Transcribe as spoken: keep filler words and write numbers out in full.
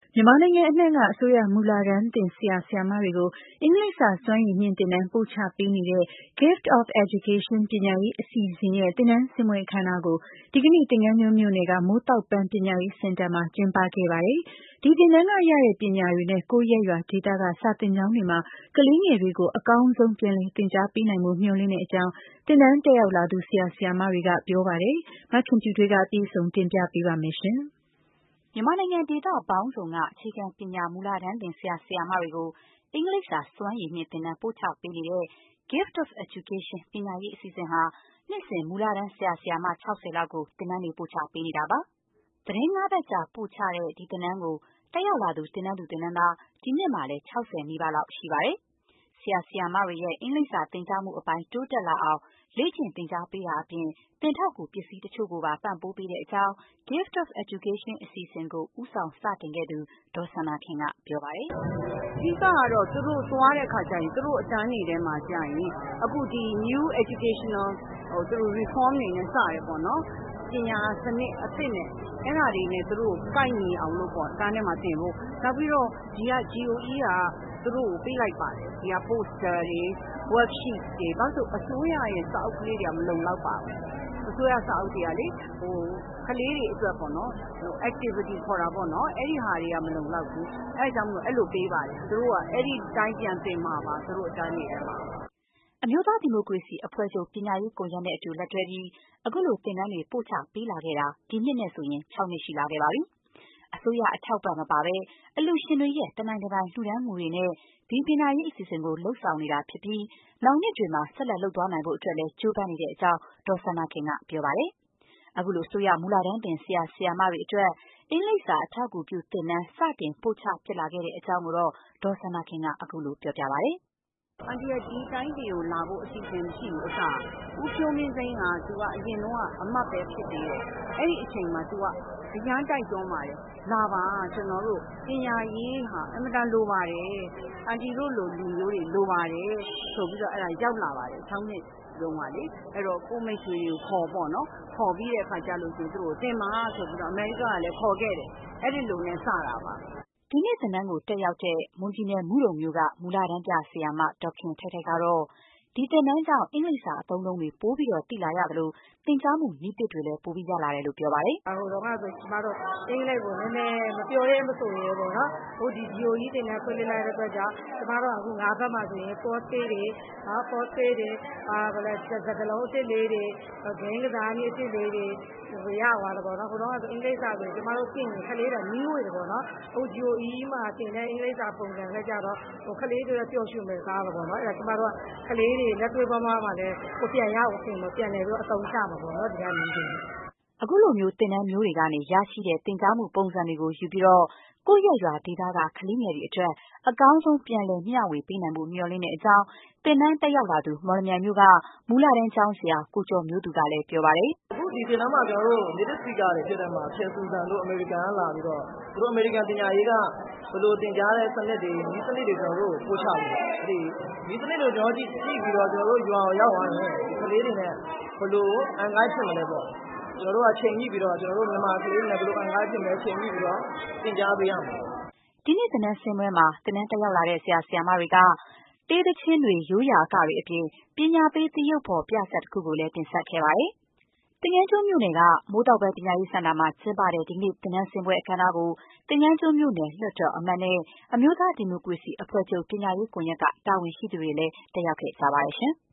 မြန်မာနိုင်ငံအနှံ့ကအစိုးရမူလတန်းသင်ဆရာဆရာမတွေကိုအင်္ဂလိပ်စာစွမ်းရည်မြှင့်သင်တန်းပို့ချပေးနေတဲ့ Gift of Education ပညာရေးအစီအစဉ်ရဲ့သင်တန်းဆင်းပွဲအခမ်းအနားကိုဒီကနေ့သင်္ဃန်းကျွန်းမြို့နယ်ကမိုးတောက်ပန်းပညာရေးစင်တာမှာကျင်းပခဲ့ပါတယ်။ဒီသင်တန်းကရတဲ့ပညာတွေနဲ့ကိုယ့်ရပ်ရွာဒေသကစာသင်ကျောင်းတွေမှာကလေးငယ်တွေကိုအကောင်းဆုံးပြန်လည်သင်ကြားပေးနိုင်ဖို့မျှော်လင့်တဲ့အကြောင်းသင်တန်းတက်ရောက်လာသူဆရာဆရာမတွေကပြောပါတယ်။မခင်ဖြူထွေးကအပြည့်အစုံတင်ပြပေးပါမယ်ရှင်။မြန်မာနိုင်ငံဒေသပေါင်းစုံကအခြေခံပညာမူလတန်းသင်ဆရာဆရာမတွေကိုအင်္ဂလိပ်စာစွမ်းရည်မြင့်သင်တန်းပို့ချပေးနေတဲ့ Gift of Education ပညာရေးအစီအစဉ်ဟာနှစ်စဉ်မူလတန်းဆရာဆရာမ၆၀လောက်ကိုသင်တန်းတွေပို့ချပေးနေတာပါ။သီတင်းငါးပတ်ကြာပို့ချတဲ့ဒီသင်တန်းကိုတက်ရောက်လာသူသင်တန်းသူသင်တန်းသားဒီနှစ်မှာလည်း၆၀နီးပါးလောက်ရှိပါတယ်။ဆရာဆရာမတွေရဲ့အင်္ဂလိပ်စာသင်ကြားမှုအပိုင်းတိုးတက်လာအောင်လေ့ကျင့်သင်ကြားပေးတာအပြင်သင်ထောက်ကူပစ္စည်းတချို့ကိုပါပံ့ပိုးပေးတဲ့အကြောင်း Gift of Education အစီအစဉ်ကိုဦးဆောင်စတင်ခဲ့သူဒေါ်စန္ဒာခင်ကပြောပါတယ်။အဓိကတော့သူတို့သွားတဲ့အခါကျရင်သူတို့အတန်းတွေထဲမှာကြာရင်အခုဒီ new educational ဟိုသူတို့ reform တွေနဲ့စတယ်ပေါ့နော်ပညာစနစ်အသစ်နဲ့အဲ့ဒါတွေနဲ့သူတို့ကိုက်ညီအောင်လို့ပေါ့တန်းထဲမှာသင်ဖို့နောက်ပြီးတော့ဒီက G O E ကသူတို့ကိုပေးလိုက်ပါတယ်ဒီက poster တွေ worksheet တွေဘာလို့အစိုးရရဲ့စာအုပ်ကလေးတွေကမလုံလောက်ပါဘူးအစိုးရစာအုပ်တွေကလေဟိုကလေးတွေအတွက်ပေါ့နော်ဟို activity ခေါ်တာပေါ့နော်အဲ့ဒီဟာတွေကမလုံလောက်ဘူးအဲ့ဒါကြောင့်မလို့အဲ့လိုပေးပါတယ်သူတို့ကအဲ့ဒီတိုင်းပြန်သင်မှာပါသူတို့အတန်းတွေထဲမှာအမျိုးသားဒီမိုကရေစီအဖွဲ့ချုပ်ပညာရေးကွန်ရက်နဲ့အတူလက်တွဲပြီးအခုလိုသင်တန်းတွေပို့ချပေးလာခဲ့တာဒီနှစ်နဲ့ဆိုရင်၆နှစ်ရှိလာခဲ့ပါပြီ။အစိုးရအထောက်ပံ့မပါဘဲအလှူရှင်တွေရဲ့တနိုင်တပိုင်လှူဒန်းမှုတွေနဲ့ဒီပညာရေးအစီအစဉ်ကိုလှုပ်ဆောင်နေတာဖြစ်ပြီးနောက်နှစ်တွေမှာဆက်လက်လုပ်သွားနိုင်ဖို့အတွက်လည်းကြိုးပမ်းနေတဲ့အကြောင်းဒေါ်စန္ဒာခင်ကပြောပါတယ်။အခုလိုအစိုးရမူလတန်းသင်ဆရာဆရာမတွေအတွက်အင်္ဂလိပ်စာအထောက်အကူပြုသင်တန်းစတင်ပို့ချဖြစ်လာခဲ့တဲ့အကြောင်းကိုတော့ဒေါ်စန္ဒာခင်ကအခုလိုပြောပြပါတယ်။အန်တီကဒီတိုင်းပြည်ကိုလာဖို့အစီအစဉ်မရှိဘူးအစားဦးဖြိုးမင်းသိန်းကသူကအရင်တော့အမတ်ပဲဖြစ်သေးတယ်အဲ့ဒီအချိန်မှာသူကအရန်တိုက်တွန်းပါတယ်လာပါကျွန်တော်တို့ပညာရေးဟာအင်မတန်လိုပါတယ်အန်တီတို့လိုလူမျိုးတွေလိုပါတယ်ဆိုပြီးတော့အဲ့ဒါရောက်လာပါတယ်၆နှစ်လုံးပါလေအဲ့တော့ကိုမိတ်ဆွေတွေကိုခေါ်ပေါ့နော်ခေါ်ပြီးတဲ့အခါကျလို့ရှိရင်သူတို့တင်ပါဆိုပြီးတော့အမေရိကကလည်းခေါ်ခဲ့တယ်အဲ့ဒီလိုနဲ့စတာပါဒီနေ့သင်တန်းကိုတက်ရောက်တဲ့မွန်ပြည်နယ်မုဒုံမြို့ကမူလတန်းပြဆရာမဒေါက်ခင်ထိုက်ထိုက်ကတော့ဒီသင်တန်းကြောင့်အင်္ဂလိပ်စာအသုံးအနှုန်းတွေပိုးပြီးတော့သိလာရသလိုသင်ကြားမှုနည်းသစ်တွေလည်းပိုပြီးရလာတယ်လို့ပြောပါတယ်။ဟိုတော့ကဆိုကျမတို့အင်္ဂလိပ်ကိုနည်းနည်းမပြောရဲမဆိုရဲပေါ့နော်။ဟိုဒီ G O E သင်တန်းဖွင့်လိုက်တဲ့အတွက်ကြောင့်ကျမတို့အခုငါးဘက်မှာဆိုရင် post တွေဟာ post တွေအာဗလဲစကလုံးအစ်စ်လေးတွေဂိမ်းကစားနည်းအစ်စ်လေးတွေရသွားတယ်ပေါ့နော်။ဟိုတော့ဆိုအင်္ဂလိပ်စာဆိုကျမတို့ပြင်ကလေးတွေနီးဝေတယ်ပေါ့နော်။ဟို G O E မှာသင်တဲ့အင်္ဂလိပ်စာပုံစံနဲ့ကြတော့ဟိုကလေးတွေပျော်ရွှင်မယ်စားတယ်ပေါ့နော်။အဲ့ဒါကျမတို့ကကလေးတွေလက်တွေ့ပေါ်မှာမှာလည်းကိုပြန်ရအောင်အချိန်ကိုပြန်လဲပြီးအသုံးချမှာပေါ့နော်ဒီကနေ့ဒီအခုလိုမျိုးသင်တန်းမျိုးတွေကနေရရှိတဲ့သင်ကြားမှုပုံစံတွေကိုယူပြီးတော့ကိုယ့်ရဲ့ရွာဒေသကကလေးငယ်တွေအတွက်အကောင်းဆုံးပြန်လည်မျှဝေပေးနိုင်ဖို့မျှော်လင့်တဲ့အကြောင်းသင်တန်းတက်ရောက်လာသူမော်လမြိုင်မြို့ကမူလတန်းကျောင်းဆရာကိုကျော်မျိုးသူကလည်းပြောပါတယ်။အခုဒီသင်တန်းမှာကျွန်တော်တို့ native speaker တွေဖြစ်တဲ့မှာဖြည့်ဆူဆန်တို့အမေရိကန်ကလာပြီးတော့သူတို့အမေရိကန်ပညာရေးကဘယ်လိုသင်ကြားတဲ့စနစ်တွေဒီစနစ်တွေကျွန်တော်တို့ပို့ချပြီးအဲ့ဒီဒီစနစ်တွေကျွန်တော်ကြည့်ကြည့်ပြီးတော့ကျွန်တော်တို့ရွာရောက်သွားရင်ဒီကလေးတွေနဲ့ဘယ်လိုအန်ကိုင်းဖြစ်မလဲပေါ့ကျွန်တော်တို့ကချိန်ကြည့်ပြီးတော့ကျွန်တော်တို့မြန်မာကလေးတွေနဲ့ဘယ်လိုအန်ကိုင်းဖြစ်မလဲချိန်ကြည့်ပြီးတော့သင်ကြားပေးရမှာဒီနေ့သင်တန်းဆင်းပွဲမှာသင်တန်းတက်ရောက်လာတဲ့ဆရာဆရာမတွေကတေးသချင်းတွေရိုးရာအကတွေအပြင်ပညာပေးသရုပ်ဖော်ပြဆက်တစ်ခုကိုလည်းတင်ဆက်ခဲ့ပါတယ်။သင်္ကန်းကျွန်းမြို့နယ်ကမိုးတောက်ပဲပညာရေးစင်တာမှာကျင်းပတဲ့ဒီနေ့သင်တန်းဆင်းပွဲအခမ်းအနားကိုသင်္ကန်းကျွန်းမြို့နယ်လွှတ်တော်အမတ်နဲ့အမျိုးသားဒီမိုကရေစီအဖွဲ့ချုပ်ပညာရေးကွန်ရက်ကတာဝန်ရှိသူတွေလည်းတက်ရောက်ခဲ့ကြပါတယ်ရှင်။